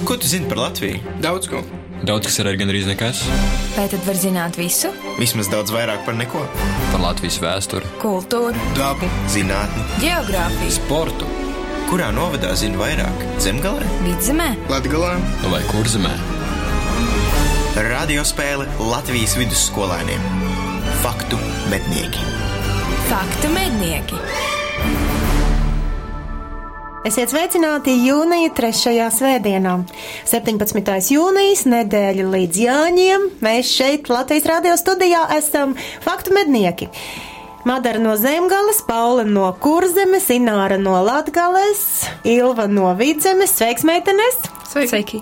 Ko tu zini par Latviju? Daudz ko. Daudz, kas ir arī gandrīz nekas. Vai tad var zināt visu? Vismaz daudz vairāk par neko. Par Latvijas vēsturi, Kultūru, Dabu, zinātni, geogrāfiju, sportu kurā novadā zina vairāk? Zemgalē? Vidzemē, Latgalē. vai Kurzemē. Radiospēle Latvijas vidusskolēniem. Faktu mednieki. Faktu mednieki. Esiet sveicināti jūnija 3. svētdienā. 17. jūnijas, nedēļa līdz Jāņiem. Mēs šeit Latvijas radio studijā esam Faktu mednieki. Madara no Zemgales, Paula no Kurzemes, Ināra no Latgales, Ilva no Vidzemes. Sveiks, meitenes! Sveiki!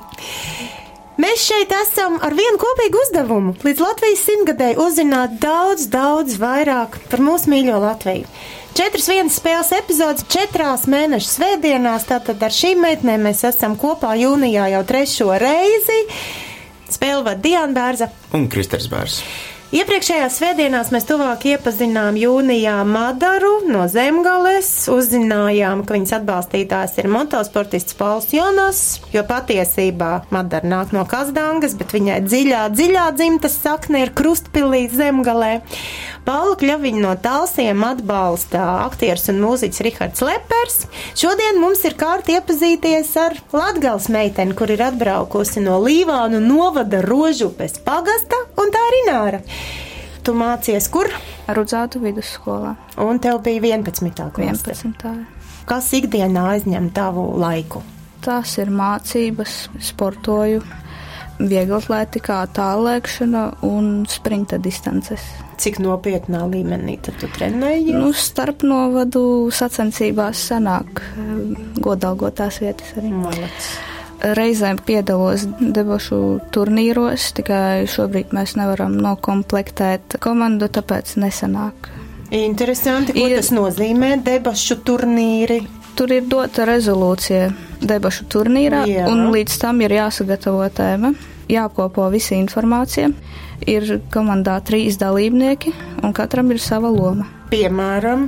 Mēs šeit esam ar vienu kopīgu uzdevumu. Līdz Latvijas 100-gadēji uzzināt daudz vairāk par mūsu mīļo Latviju. 4 vienas spēles epizodes 4 mēnešu svētdienās, tātad ar šīm meitnēm mēs esam kopā jūnijā jau 3. reizi. Spēli vada Diana Bērza Un Kristers Bērs. Iepriekšējās svētdienās mēs tuvāk iepazinām jūnijā Madaru no Zemgales, uzzinājām, ka viņas atbalstītājs ir motosportists Pauls Jonas, jo patiesībā Madara nāk no Kazdangas, bet viņai dziļā dzimtas sakne ir Krustpilī Zemgalē. Paula Kļaviņa no Talsiem atbalsta aktieris un mūziķis Rihards Lepers. Šodien mums ir kārta iepazīties ar Latgales meiteni, kur ir atbraukusi no Līvānu novada Rožupes pagasta, un tā ir Ināra. Tu mācies kur? Rudzātu vidusskolā. Un tev bija 11. klase. 11. Kas ikdienā aizņem tavu laiku? Tās ir mācības, sportoju, vieglatlētikā, tālēkšana un sprinta distances. Cik nopietnā līmenī tad tu trenēji? Starp novadu sacensībās sanāk godalgotās vietas arī. Malacis. Reizēm piedalos debašu turnīros, tikai šobrīd mēs nevaram nokomplektēt komandu, tāpēc nesanāk. Interesanti, ko tas nozīmē debašu turnīri? Tur ir dota rezolūcija debašu turnīrā, un līdz tam ir jāsagatavo tēma, jāapkopo visa informācija. Ir komandā 3 dalībnieki, un katram ir sava loma. Piemēram,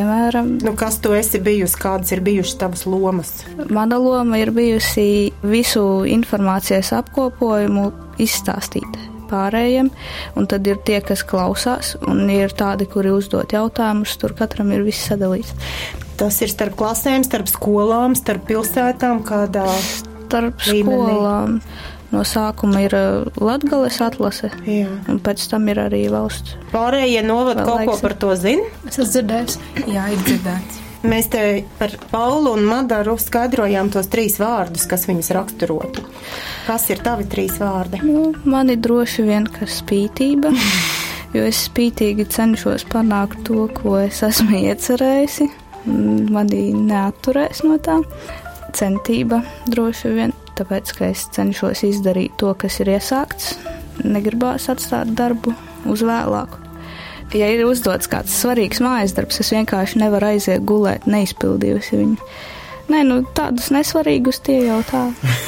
kas tu esi bijusi, kādas ir bijušas tavas lomas? Mana loma ir bijusi visu informācijas apkopojumu izstāstīt pārējiem, un tad ir tie, kas klausās, un ir tādi, kuri uzdot jautājumus, tur katram ir viss sadalīts. Tas ir starp klasēm, starp skolām, starp pilsētām, kādā starp līmenī? Skolām. No sākuma ir Latgales atlase, un pēc tam ir arī valsts. Pārējie novada kaut ko par to zina? Es esmu dzirdējis. Jā, ir dzirdēts. Mēs te par Paulu un Madaru skaidrojām tos 3 vārdus, kas viņas raksturotu. Kas ir tavi 3 vārdi? Mani droši vien, ka spītība, jo es spītīgi cenšos panākt to, ko es esmu iecerējusi. Mani neatturēs no tā. Centība droši vien, tāpēc, ka es cenšos izdarīt to, kas ir iesākts. Negribās atstāt darbu uz vēlāku. Ja ir uzdots kāds svarīgs mājas darbs, es vienkārši nevaru aiziet gulēt, neizpildījusi viņu. Nē, tādus nesvarīgus tie jau tā.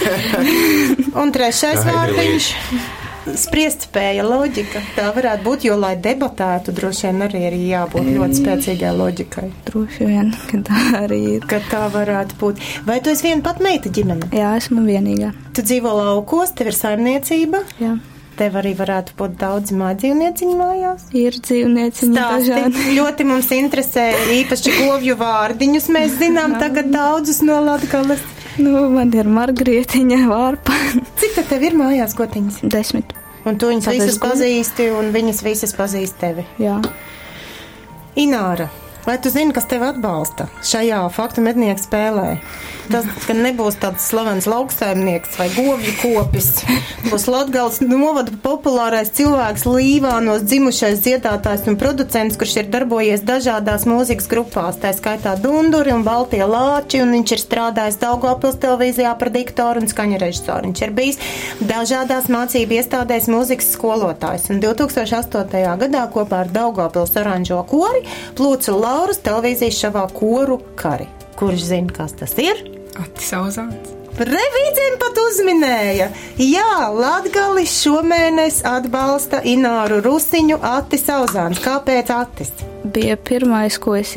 Un 3. vārdiņš. Spriestspēja, loģika. Tā varētu būt, jo, lai debatētu, droši vien arī ir jābūt ļoti spēcīgai loģikai. Droši vien, ka tā arī ir. Ka tā varētu būt. Vai tu esi viena pat meita ģimene? Jā, esmu vienīgā. Tu dzīvo laukos, tev ir saimniecība? Jā. Tev arī varētu būt daudz mājdzīvnieciņu mājās? Ir dzīvnieciņi dažādi. Ļoti mums interesē īpaši govju vārdiņus. Mēs zinām tagad daudzus no Latgales. Man ir margrietiņa, vārpa. Cik tad tev ir mājās gotiņas? 10. Un tu viņas visas pazīsti, un viņas visas pazīst tevi? Jā. Ināra, vai tu zini, kas tevi atbalsta šajā faktu mednieku spēlē? Tas, ka nebūs tāds slavens lauksaimnieks vai govju kopis. Būs Latgales novada populārais cilvēks Līvānos dzimušais dziedātājs un producents, kurš ir darbojies dažādās mūzikas grupās, tā skaitā Dunduri un Baltie Lāči, un viņš ir strādājis Daugavpils televīzijā par diktoru un skaņu režisoru. Viņš ir bijis dažādās mācību iestādēs mūzikas skolotājs, un 2008. gadā kopā ar Daugavpils oranžo kori plūca Lauras televīzijas šovā koru kari. Kurš zina, kas tas ir? Ati Sauzāns. Revīdzēm pat uzminēja. Jā, Latgali šomēnes atbalsta Ināru Rusiņu Ati Sauzāns. Kāpēc Atis? Bija pirmais, ko es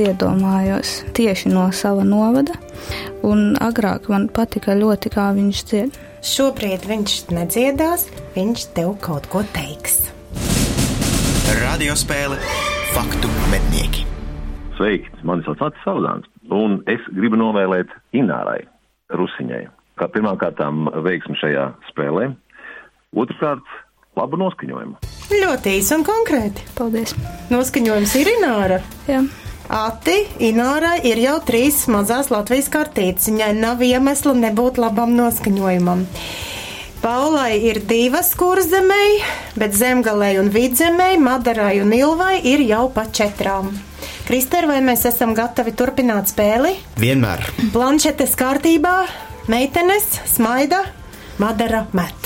iedomājos tieši no sava novada, un agrāk man patika ļoti, kā viņš dzied. Šobrīd viņš nedziedās, viņš tev kaut ko teiks. Radiospēle Faktu mednieki. Sveiki, mani sauc Atis Saudāns, un es gribu novēlēt Inārai Rusiņai, kā pirmkārtām veiksmi šajā spēlē, otrkārt labu noskaņojumu. Ļoti īsi un konkrēti. Paldies. Noskaņojums ir Ināra. Jā. Ati, Inārai ir jau 3 mazās Latvijas kartītes. Viņai nav iemesla nebūt labam noskaņojumam. Paulai ir 2 Kurzemei, bet Zemgalei un Vidzemei, Madarai un Ilvai ir jau pa 4. Krister, vai mēs esam gatavi turpināt spēli? Vienmēr. Planšetes kārtībā, meitenes, Smaida, Madara met.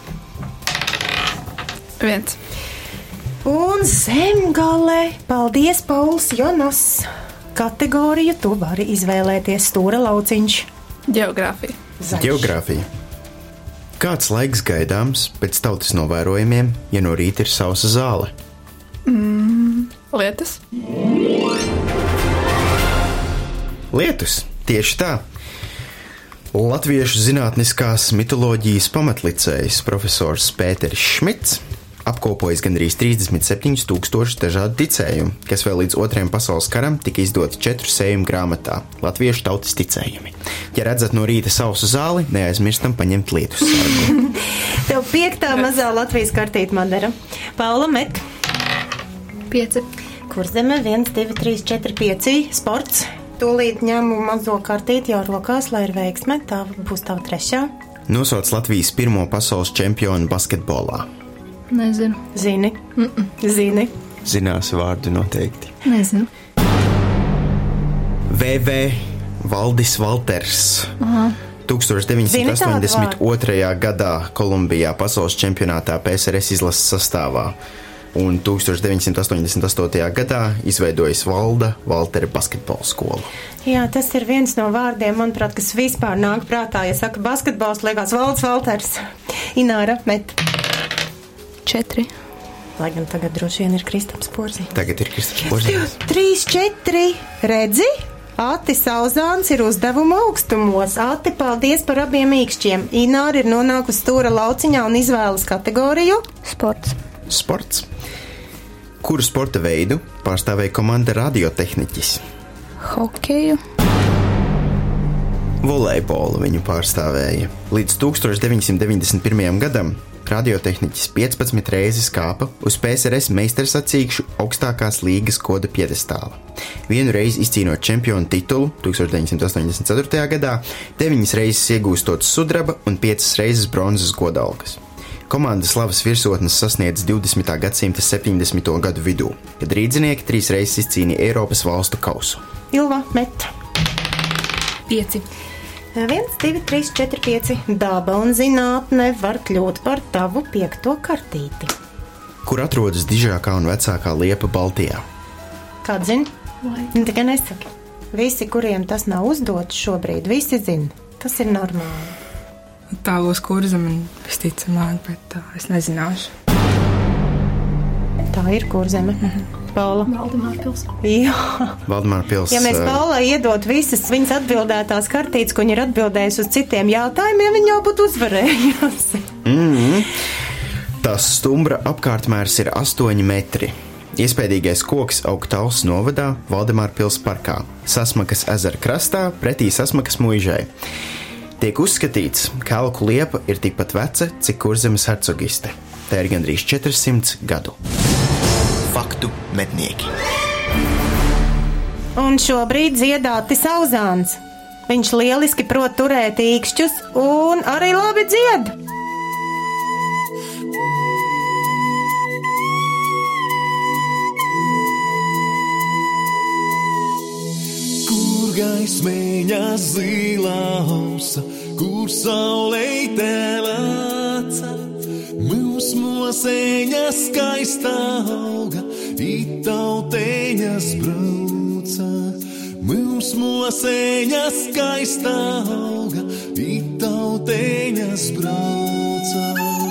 1. Un Zemgale, paldies, Pauls Jonas. Kategoriju tu vari izvēlēties, stūra lauciņš. Geogrāfija. Zaļš. Geogrāfija. Kāds laiks gaidāms pēc tautas novērojumiem, ja no rīta ir sausa zāle? Lietus. Lietus, tieši tā. Latviešu zinātniskās mitoloģijas pamatlicējs profesors Pēteris Šmits apkopojis gandrīz 37,000 dažādu ticējumu, kas vēl līdz 2. pasaules karam tika izdoti 4 sējuma grāmatā – Latviešu tautas ticējumi. Ja redzat no rīta sausu zāli, neaizmirstam paņemt lietus sargu. Tev 5. mazā Latvijas kartīte, Madara. Paula met. 5. Kurzeme 1, 2, 3, 4, 5. Sports. Tūlīt ņemu mazo kartīti jau rokās, lai ir veiksme. Tā būs tava 3. Nosauc Latvijas pirmo pasaules čempionu basketbolā. Nezinu. Zini. Zini. Zināsi vārdu noteikti. Nezinu. VV Valdis Valters. 1982. gadā Kolumbijā pasaules čempionātā PSRS izlases sastāvā un 1988. gadā izveidojis Valda Valtera basketbola skolu. Jā, tas ir viens no vārdiem, manuprāt, kas vispār nāk prātā. Ja saka basketbols, liekas Valds Valters. Ināra met. 4. Lai gan tagad droši vien ir Kristaps Porzī. Tagad ir Kristaps Porzīs. 3, 4. Redzi? Ati Sauzāns ir uzdevuma augstumos. Ati, paldies par abiem īkšķiem. Ināra ir nonākusi stūra lauciņā un izvēlas kategoriju. Sports. Sports. Kuru sporta veidu pārstāvēja komanda radiotehniķis? Hokeju. Volejbolu viņu pārstāvēja. Līdz 1991. gadam radiotehniķis 15 reizes kāpa uz PSRS meistarsacīkšu augstākās līgas koda piedestāla. Vienu reizi izcīnot čempionu titulu 1984. gadā, 9 reizes iegūstot sudraba un 5 reizes bronzas godalgas. Komandas slavas virsotnes sasniedz 20. gadsimta 70. gadu vidū, kad rīdzinieki 3 reizes izcīnīja Eiropas valstu kausu. Ilva met. 5. 1, 2, 3, 4, 5. Daba un zinātne var kļūt par tavu 5. kartīti. Kur atrodas dižākā un vecākā liepa Baltijā? Kāds zina? Tikai nesaki. Visi, kuriem tas nav uzdots šobrīd, visi zina. Tas ir normāli. Tā būs Kurzeme, visticamāk, bet tā es nezināšu. Tā ir Kurzeme. Paula. Valdemāra pils. Jā. Valdemāra pils. Ja mēs Paulai iedot visas viņas atbildētās kartītes, ko viņa ir atbildējusi uz citiem jautājumiem, viņa jau būtu uzvarējusi. Tās stumbra apkārtmērs ir 8 metri. Iespējīgais koks Augtals novadā Valdemāra pils parkā, Sasmakas ezera krastā, pretī Sasmakas muižai. Tiek uzskatīts, ka Elku liepa ir tikpat veca, cik Kurzemes hercogiste. Tā ir gandrīz 400 gadu. Faktu mednieki. Un šobrīd dziedāti Sauzāns. Viņš lieliski prot turēt īkšķus un arī labi dzied. Kur gaismeņa zilā ausa, kur sauleite lāca, mums moseņa skaistā auga, itauteņas brauca. Mums moseņa skaistā auga, itauteņas brauca.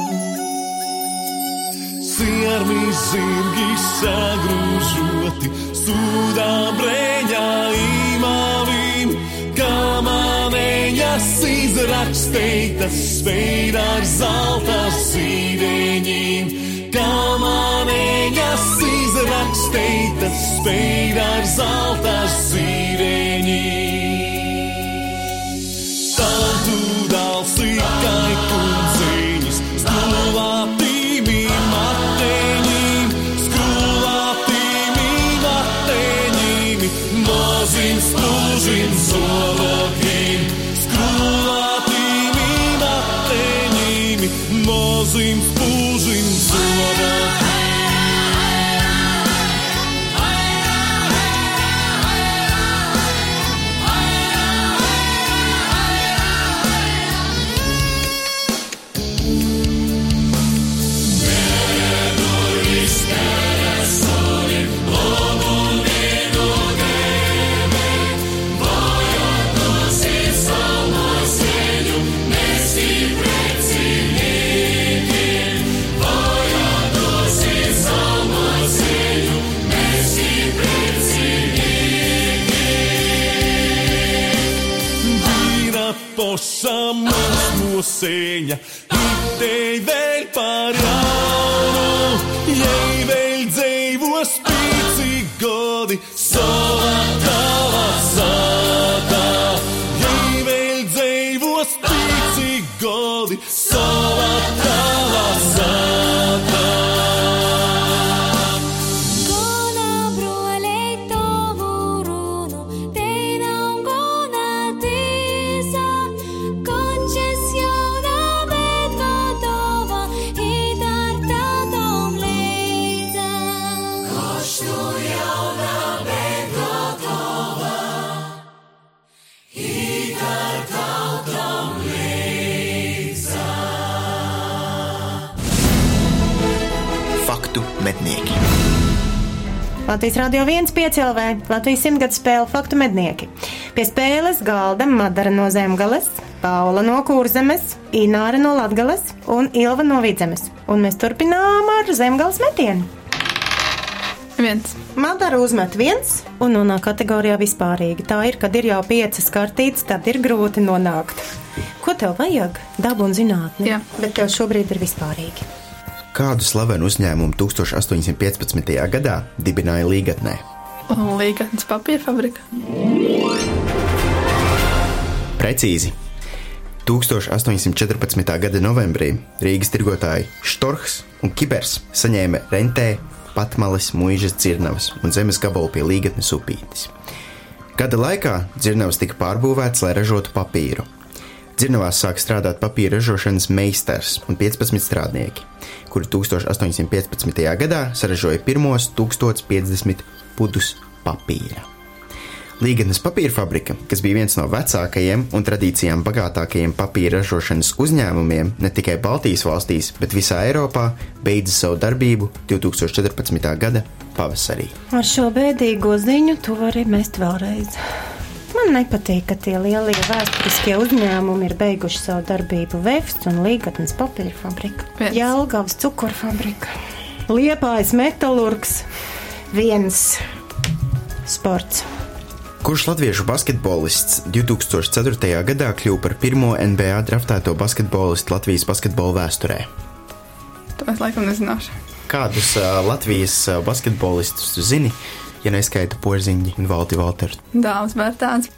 Siermi zirgi sagrūžoti, sūdā breņā imavīm, kamāneņas izrakstītas spēļ ar zelta zīdeņiem. Kamaniņas izrakstītas spēļ ar zelta zīdeņiem. Tantu dalsi kai kundziņas, skrūvātīmi mateņiem, mazim spūžim zologiem, skrūvātīmi mateņiem, mazim spūžim zologiem. Poša mums nosēņa, itei vēl par jaunu, jei vēl dzīvos pīci godi, sava tava sātā. Jei vēl dzīvos pīci godi, sava tava sātā. Faktu mednieki. Latvijas Radio 1 5LV, Latvijas 100 spēle Faktu mednieki. Pie spēles galda Madara no Zemgales, Paula no Kurzemes, Ināra no Latgales un Ilva no Vidzemes. Un mēs turpinām ar Zemgales metienu. 1. Madara uzmet 1 un nonāk kategorijā vispārīgi. Tā ir, kad ir jau 5 kartītes, tad ir grūti nonākt. Ko tev vajag? Dabu un zinātni. Jā. Bet tev šobrīd ir vispārīgi. Kādu slavenu uzņēmumu 1815. gadā dibināja Līgatnē? Līgatnes papīra fabrika. Precīzi. 1814. gada novembrī Rīgas tirgotāji Štorhs un Kibers saņēma rentē Patmales, Muižas, Dzirnavas un zemes gabalu pie Līgatnes upītes. Gada laikā Dzirnavas tika pārbūvēts, lai ražotu papīru. Dzirnavās sāka strādāt papīra ražošanas meistars un 15 strādnieki, kuri 1815. gadā saražoja pirmos 1050 pudus papīra. Līgatnes papīra fabrika, kas bija viens no vecākajiem un tradīcijām bagātākajiem papīra ražošanas uzņēmumiem ne tikai Baltijas valstīs, bet visā Eiropā, beidza savu darbību 2014. gada pavasarī. Ar šo bēdīgo ziņu tu vari mest vēlreiz. Man nepatīk, ka tie lielie vēsturiskie uzņēmumi ir beiguši savu darbību. Vefs un Līgatnes papīra fabrika, Jelgavas cukurfabrika, Liepājas metalurgs, viens sports. Kurš latviešu basketbolists 2004. gadā kļuva par pirmo NBA draftēto basketbolistu Latvijas basketbola vēsturē? To es laikam nezināšu. Kādus Latvijas basketbolistus tu zini, ja neskaita Porziņģi un Valti Valteru? Dāvs Bērtāns.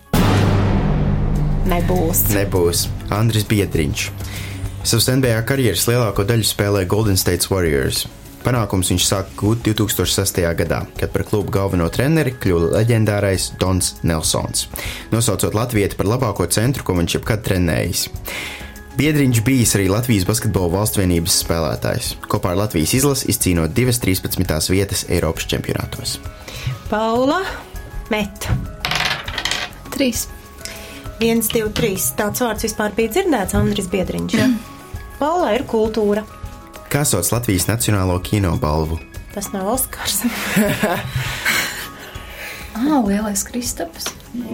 Nebūs. Andris Biedriņš. Savas NBA karjeras lielāko daļu spēlē Golden State Warriors. Panākums viņš sāka gūt 2006. gadā, kad par klubu galveno treneri kļuva leģendārais Dons Nelsons, nosaucot latvieti par labāko centru, ko viņš jebkad trenējis. Biedriņš bijis arī Latvijas basketbola valstsvienības spēlētājs, kopā ar Latvijas izlasi izcīnot 2 13. vietas Eiropas čempionātos. Paula, met. 3. 1, 2, 3. Tāds vārds vispār bija dzirdēts, Andris Biedriņš. Jā. Paula ir kultūra. Kā sauc Latvijas nacionālo kino balvu? Tas nav Oskars. Lielais Kristaps.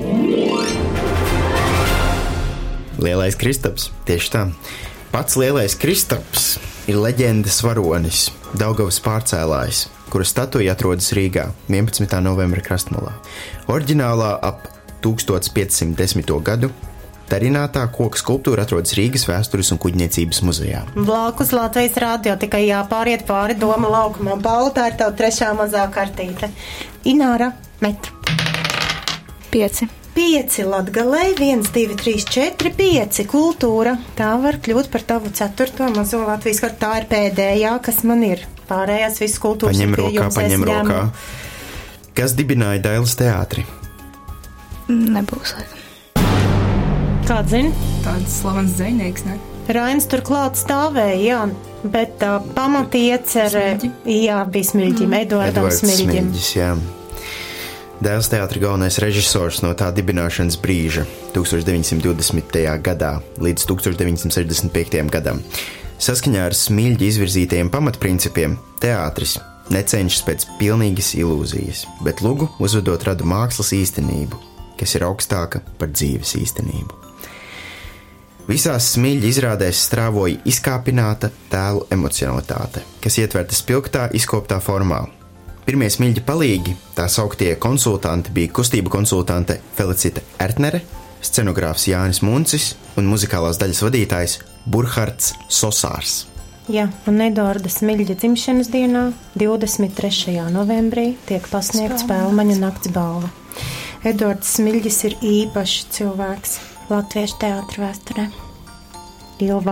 Lielais Kristaps, tieši tā. Pats Lielais Kristaps ir leģendas varonis, Daugavas pārcēlājs, kura statuja atrodas Rīgā 11. novembra Krastmalā. Oriģinālā ap 1510. gadu Darinātā koka skulptūra atrodas Rīgas vēstures un kuģniecības muzejā. Blakus Latvijas radio, tikai jāpāriet pāri Doma laukumam. Paula, tā ir tava 3. mazā kartīte. Ināra, metru. 5. 5 Latgalei, 1, 2, 3, 4, 5 kultūra. Tā var kļūt par tavu 4. mazo Latvijas kartu. Tā ir pēdējā, kas man ir. Pārējās visas kultūras paņem rokā. Kas dibināja Dailes teātri? Nebūs laikam. Kāds zina? Tāds slavens dzejnieks, ne? Rainis turklāt stāvēja, jā, bet tā pamatiecerē, jā, bija Smiļģim, Eduards Smiļģim. Jā. Dailes teātra galvenais režisors no tā dibināšanas brīža 1920. gadā līdz 1965. gadam. Saskaņā ar Smiļģi izvirzītajiem pamatprincipiem teātris necenšas pēc pilnīgas ilūzijas, bet lugu uzvedot rada mākslas īstenību, kas ir augstāka par dzīves īstenību. Visās Smiļģi izrādēs strāvoja izkāpināta tēlu emocionalitāte, kas ietverta spilgtā, izkoptā formā. Pirmie Smiļģi palīgi, tā sauktie konsultanti, bija kustību konsultante Felicita Ertnere, scenogrāfs Jānis Muncis un muzikālās daļas vadītājs Burhards Sosārs. Jā, un Eduarda Smiļģa dzimšanas dienā, 23. novembrī, tiek pasniegts Spēlmaņu nakts balva. Eduards Smiļģis ir īpašs cilvēks latviešu teātra vēsturē. Ilva.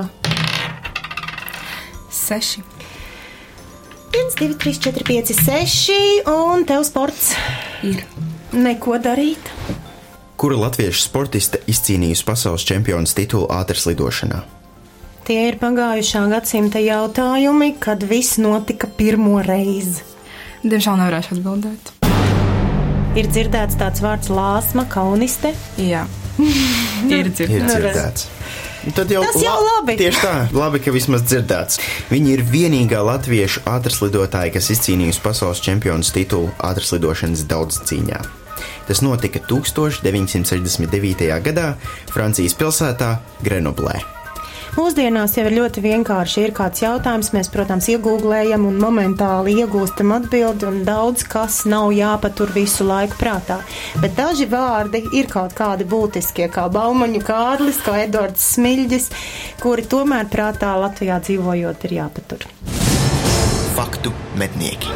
6. 1, 2, 3, 4, 5, 6, un tev sports. Ir. Neko darīt. Kura latviešu sportiste izcīnījusi pasaules čempionas titulu ātras lidošanā? Tie ir pagājušā gadsimta jautājumi, kad viss notika pirmo reizi. Diemžēl nevarēšu atbildēt. Ir dzirdēts tāds vārds lāsma, kauniste? Jā. Ir dzirdēts. Tad Tas jau labi. Tieši tā, labi, ka vismaz dzirdēts. Viņa ir vienīgā latviešu ātraslidotāja, kas izcīnījusi pasaules čempionas titulu ātraslidošanas daudzcīņā. Tas notika 1969. gadā Francijas pilsētā Grenoblē. Mūsdienās jau ir ļoti vienkārši. Ir kāds jautājums, mēs, protams, iegūglējam un momentāli iegūstam atbildi, un daudz kas nav jāpatur visu laiku prātā. Bet daži vārdi ir kaut kādi būtiskie, kā Baumaņu Kārlis, kā Eduards Smiļģis, kuri tomēr prātā Latvijā dzīvojot ir jāpatur. Faktu mednieki.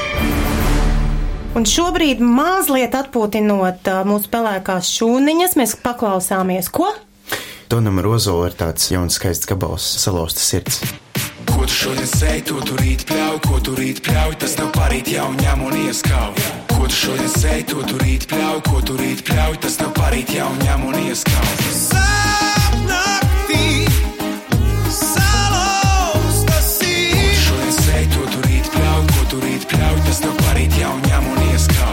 Un šobrīd mazliet atpūtinot mūsu pelēkās šūniņas, mēs paklausāmies, ko? Tonam Rozolu ir tāds jauns skaists gabals, Salauzta sirds. Ko tu šodien sēji, to tu rīt pļauj, ko tu rīt pļauj, tas tev parīt jau ņem un ieskauj. Ko tu šodien sēji, to tu rīt pļauj, ko tu rīt pļauj, tas tev parīt jau ņem un ieskauj. Sapnaktī, salauzta sirds. Ko tu šodien sēji, to tu rīt pļauj, ko tu rīt pļauj, tas tev parīt jau ņem un ieskauj.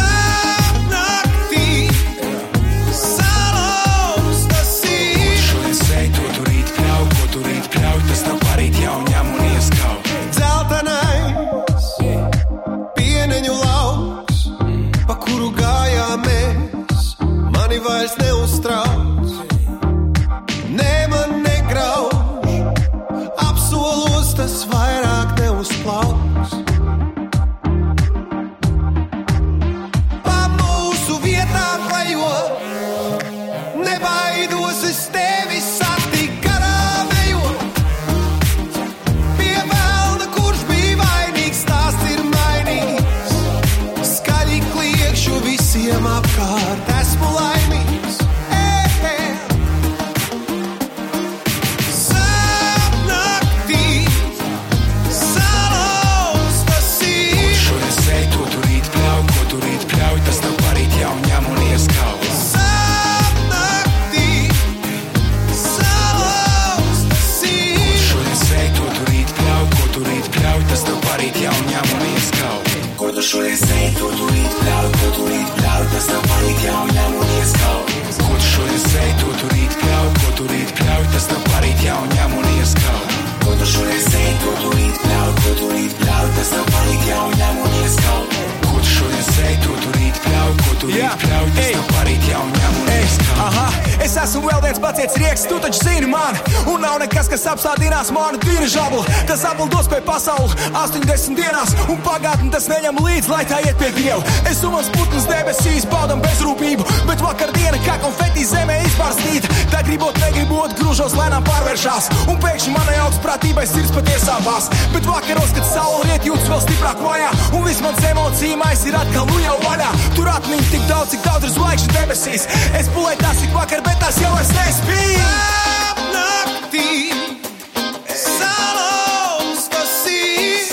Vairs neuztrauc, ne man negrauž, apsolos tas vairāk neuzplauks. Pa mūsu vietām klejo, nebaidos es tevi satikt garām ejot. Pie velna, kurš bija vainīgs, tās ir mainīgs. Skaļi kliekšu visiem apkārt, esmu laimīgs. Šodien sēji, to tu rīt pļauj, tas tev parīt jau ņem un ieskauj. Ko tu šodien sēji, to tu rīt pļauj, tas tev parīt jau ņem un ieskauj. Ko tu šodien sēji, to tu rīt pļauj, tas tev parīt jau ņem un ieskauj. Ko tu šodien sēji, to tu rīt pļauj, tas tev parīt jau ņem un ieskauj. Es esmu vēl viens pats Aizciets rieks, tu taču zini mani. Un nav nekas, kas apstādinās manu dirižablu. Tas apvaldos pie pasauli 80 dienās. Un pagātni tas neņem līdz, lai tā iet pie Dievu. Es un mans putns debesīs baudam bezrūpību. Bet vakar diena kā konfeti zemē izbārstīta. Tā gribot, negribot, grūžos lēnām pārvēršās. Un pēkšņi manai augstprātībai sirds patiesāpās. Bet vakaros, kad saule riet, jūtas vēl stiprāk vajā. Un viss mans emociju mais ir atkal nu jau vaļā. Tur atmiņas tik daudz, cik daudz ir zvaigžņu debesīs. Es pulēju tās ik vakar, bet tās jau es nespīju. Apnaktī salauzta sirds.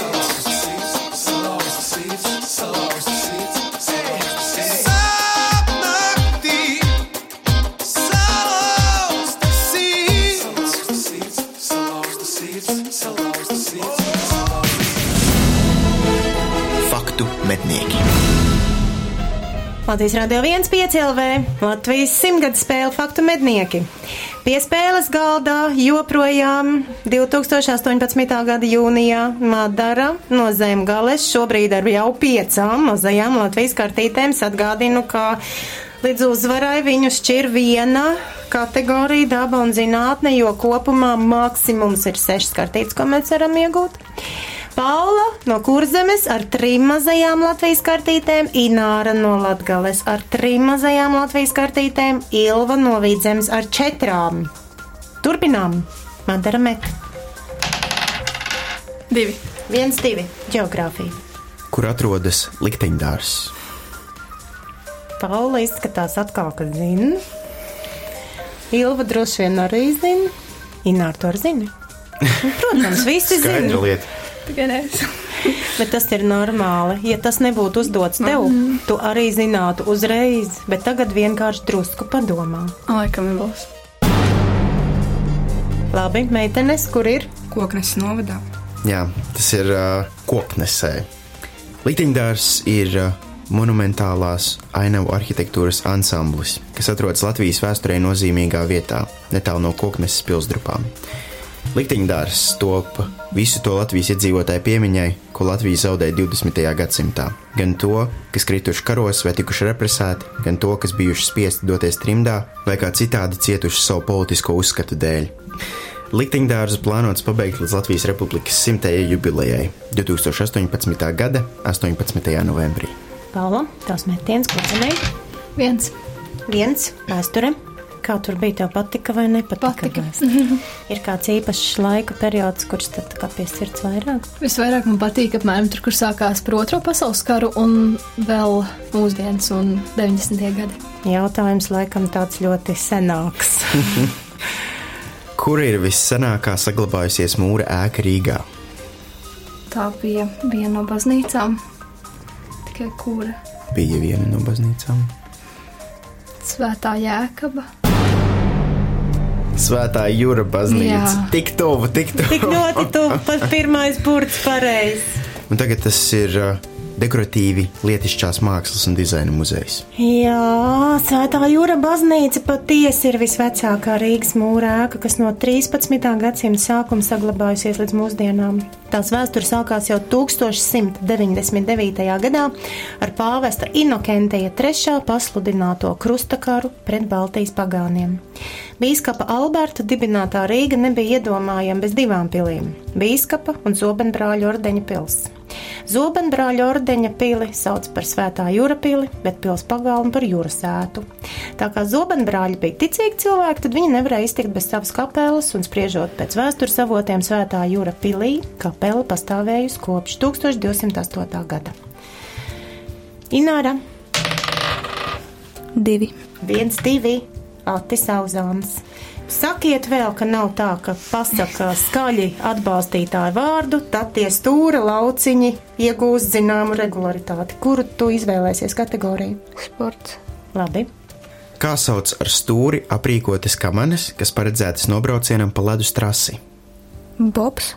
Faktu mednieki. Latvijas Radio 1,5 LV, Latvijas 100-gadu spēle Faktu mednieki. Pie spēles galdā joprojām 2018. gada jūnijā Madara no Zemgales, šobrīd ar jau 5 mazajām Latvijas kartītēm. Atgādinu, ka līdz uzvarai viņu šķir viena kategorija daba un zinātne, jo kopumā maksimums ir 6 kartītes, ko mēs varam iegūt. Paula no Kurzemes ar 3 mazajām Latvijas kartītēm, Ināra no Latgales ar 3 mazajām Latvijas kartītēm, Ilva no Vidzemes ar 4. Turpinām. Madara met. 2. 1, 2. Ģeogrāfija. Kur atrodas likteņdārs? Paula izskatās atkal, ka zina. Ilva droši vien arī zina. Ināra to arī zina. Protams, visi zina. Skaidra lieta. Tikai nes. Bet tas ir normāli. Ja tas nebūtu uzdots tev, tu arī zinātu uzreiz, bet tagad vienkārši drusku padomā. Laikam ir būs. Labi, meitenes, kur ir? Kokneses novadā. Jā, tas ir Koknesē. Likteņdārs ir monumentālās ainavu arhitektūras ansamblis, kas atrodas Latvijas vēsturē nozīmīgā vietā, netālu no Kokneses pilsdrupām. Likteņdārs top visu to Latvijas iedzīvotāju piemiņai, ko Latvija zaudēja 20. gadsimtā. Gan to, kas krituši karos vai tikuši represēti, gan to, kas bijuši spiesti doties trimdā vai kā citādi cietuši savu politisko uzskatu dēļ. Likteņdārzu plānots pabeigt līdz Latvijas Republikas 100. jubilejai 2018. gada 18. novembrī. Paula, tās metiens, ko cenēji? 1. 1. Vēsture. Kā tur bija, tev patika vai nepatika? Ir kāds īpašs laika periods, kurš tad kā pie sirds vairāk? Visvairāk man patīk apmēram tur, kur sākās par Otro pasaules karu un vēl mūsdienas un 90. gadi. Jautājums laikam tāds ļoti senāks. Kur ir vissenākā saglabājusies mūra ēka Rīgā? Tā bija viena no baznīcām. Tikai kura? Bija viena no baznīcām. Svētā Jēkaba. Svētā Jūra baznīca. Jā. Tik tuvu. Tik ļoti tuvu, pat pirmais burts pareizi. Un tagad tas ir dekoratīvi lietišķās mākslas un dizaina muzejs. Jā, Svētā Jūra baznīca patiesi ir visvecākā Rīgas mūra ēka, kas no 13. gadsimta sākuma saglabājusies līdz mūsdienām. Tās vēsture sākās jau 1199. gadā ar pāvesta Inokentija III pasludināto krustakaru pret Baltijas pagāniem. Bīskapa Alberta dibinātā Rīga nebija iedomājama bez 2 pilīm – Bīskapa un Zobenbrāļu ordeņa pils. Zobenbrāļu ordeņa pili sauc par Svētā Jūra pili, bet pils pagalmu par Jūras ētu. Tā kā Zobenbrāļi bija ticīgi cilvēki, tad viņi nevarēja iztikt bez savas kapeles, un spriežot pēc vēstures avotiem Svētā Jūra pilī, kapela pastāvējusi kopš 1208. gada. Ināra. 2. 1, 2. Ati Sauzāns. Sakiet vēl, ka nav tā, ka pasaka skaļi atbalstītāju vārdu, tad tie stūra lauciņi iegūst zināmu regularitāti. Kuru tu izvēlēsies kategoriju? Sports. Labi. Kā sauc ar stūri aprīkotas kamanes, kas paredzētas nobraucienam pa ledus trasi? Bobs.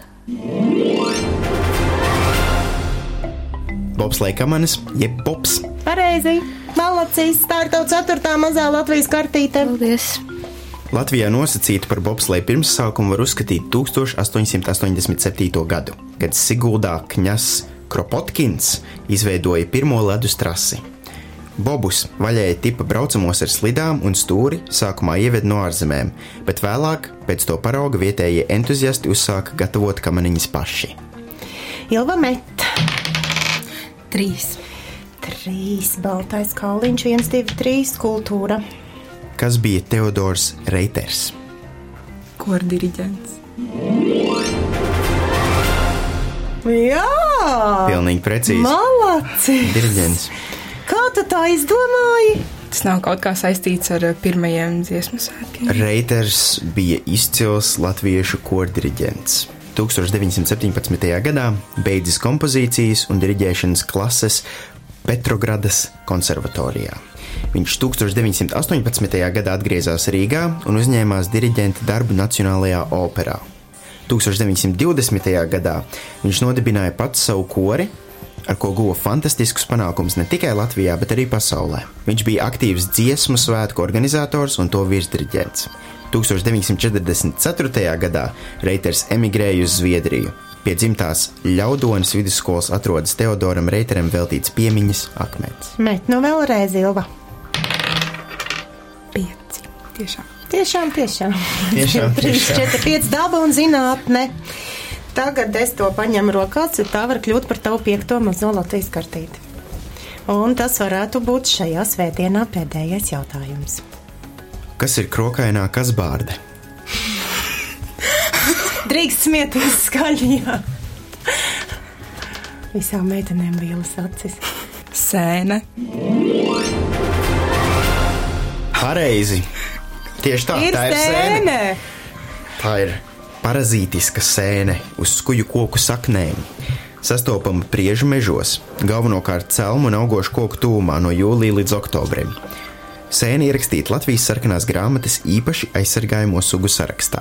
Bobsleja kamanes, jeb bobs. Pareizi. Malacīs, tā ir tava 4. mazā Latvijas kartīte. Paldies. Latvijā nosacītu par bobsleju pirmsākumu var uzskatīt 1887. gadu, kad Siguldā Kņazs Kropotkins izveidoja pirmo ledus trasi. Bobus vaļēja tipa braucamos ar slidām un stūri sākumā ieved no ārzemēm, bet vēlāk, pēc to parauga, vietējie entuziasti uzsāka gatavot kamaniņas paši. Ilva met. 3. 3. Baltais kauliņš, 1, 2, 3. Kultūra. Kas bija Teodors Reiters? Kordiriģents. Jā! Pilnīgi precīzi. Malaci! Diriģents. Kā tu tā izdomāji? Tas nav kaut kā saistīts ar pirmajiem dziesmu svētkiem. Reiters bija izcils latviešu kordiriģents. 1917. gadā beidzis kompozīcijas un diriģēšanas klases Petrogradas konservatorijā. Viņš 1918. gadā atgriezās Rīgā un uzņēmās diriģenta darbu Nacionālajā operā. 1920. gadā viņš nodibināja pats savu kori, ar ko guva fantastiskus panākumus ne tikai Latvijā, bet arī pasaulē. Viņš bija aktīvs dziesmu svētku organizators un to virsdiriģents. 1944. gadā Reiters emigrēja uz Zviedriju. Pie dzimtās Ļaudonas vidusskolas atrodas Teodoram Reiteram veltīts piemiņas akmens. Met nu vēlreiz, Ilva. 5. Tiešām. Tiešām. 3, 4, 5 daba un zinātne. Tagad es to paņemu rokās, tā var kļūt par tavu 5. mazo Latvijas kartīti. Un tas varētu būt šajā svētdienā pēdējais jautājums. Kas ir krokainā kasbārde? Drīkst smieties skaļi, jā. Visām meitenēm vielas acis. Sēne. Pareizi. Tieši tā, tā ir sēne. Tā ir parazītiska sēne uz skuju koku saknēm. Sastopama priežu mežos, galvenokārt celmu un augošu koku tūmā no jūlija līdz oktobrim. Sēne ierakstīta Latvijas sarkanās grāmatas īpaši aizsargājamo sugu sarakstā.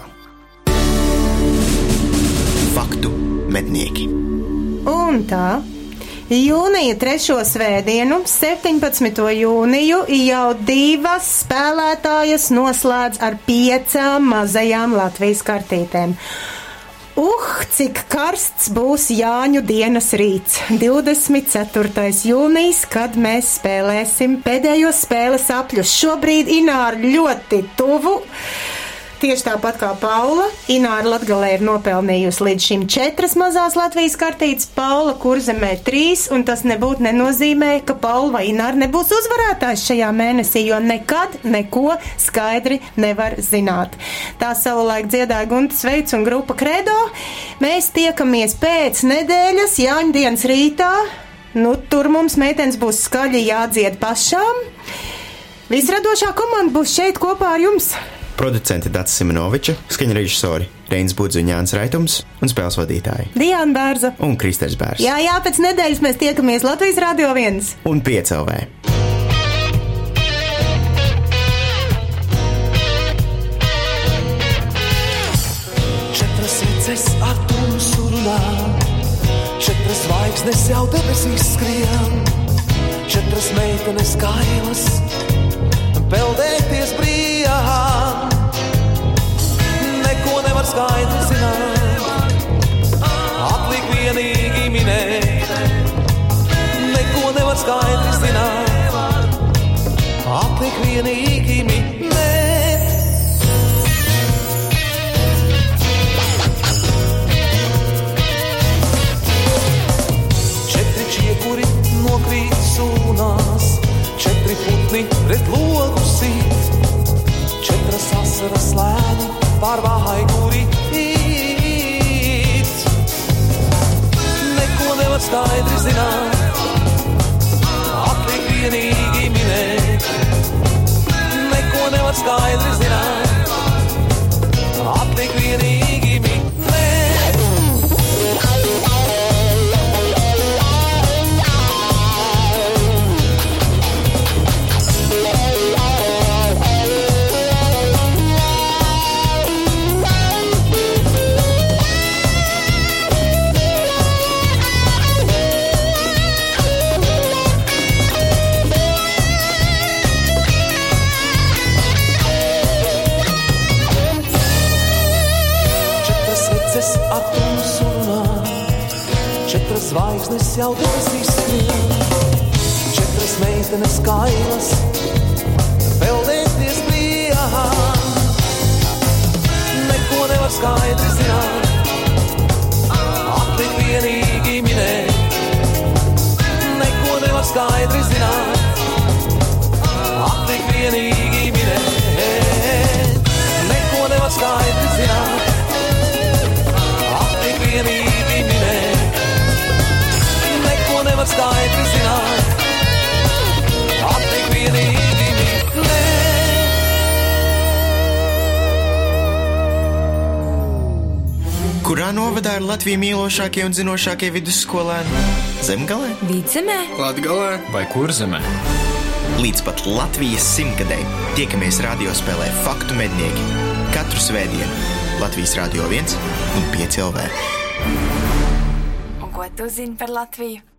Faktu mednieki. Un tā, jūnija 3. svētdienu, 17. jūniju, jau 2 spēlētājas noslēdz ar 5 mazajām Latvijas kartītēm. Cik karsts būs Jāņu dienas rīts, 24. jūnijas, kad mēs spēlēsim pēdējos spēles apļus. Šobrīd Ināra ļoti tuvu. Tieši tāpat kā Paula, Ināra Latgalē ir nopelnījusi līdz šim 4 mazās Latvijas kartītes, Paula Kurzemē 3, un tas nebūtu nenozīmē, ka Paula vai Ināra nebūs uzvarētājs šajā mēnesī, jo nekad neko skaidri nevar zināt. Tā savulaik dziedāja Gunta Sveits un grupa Kredo. Mēs tiekamies pēc nedēļas Jāņu dienas rītā. Tur mums meitenes būs skaļi jādzied pašām. Visradošā komanda būs šeit kopā ar jums. Producenti Dats Simonoviča, skaņrežisori Reinis Budzu un Jānis Raitums un spēles vadītāji Diana Bērza un Kristers Bērs. Jā, pēc nedēļas mēs tiekamies Latvijas Radio 1 un 5LV. Četras sveces ar tumsu runā, 4 zvaigznes jau debesīs skrien, 4 meitenes kailas, peldēties brīvā. Neko nevar skaidri zināt, atliek vienīgi minēt. Neko nevar skaidri zināt, atliek vienīgi minēt. Četri čiekuri nokrīt sūnās, 4 putni pret logu sīt, 4 asaras lēni pār vaiguri īt. Neko nevar skaidri zināt, atliek vienīgi minēt. Neko nevar skaidri zināt, atliek vienīgi minēt. Zvaigznes jau debesīs skrien, 4 Visas meitenes kailas, peldēties prijā. Neko nevar skaidri zināt, atliek vienīgi minēt. Neko nevar skaidri zināt, atliek vienīgi minēt. Neko nevar skaidri zināt, atliek vienīgi minēt. Neko nevar skaidri zināt, atliek vienīgi minēt. Kurā novadā ir Latviju mīlošākie un zinošākie vidusskolēni? Zemgalē? Vidzemē? Latgalē vai Kurzemē? Līdz pat Latvijas 100-gadei tiekamies radiospēlē Faktu mednieki. Katru svētdienu Latvijas Radio 1 un 5 LV. Un ko tu zini par Latviju?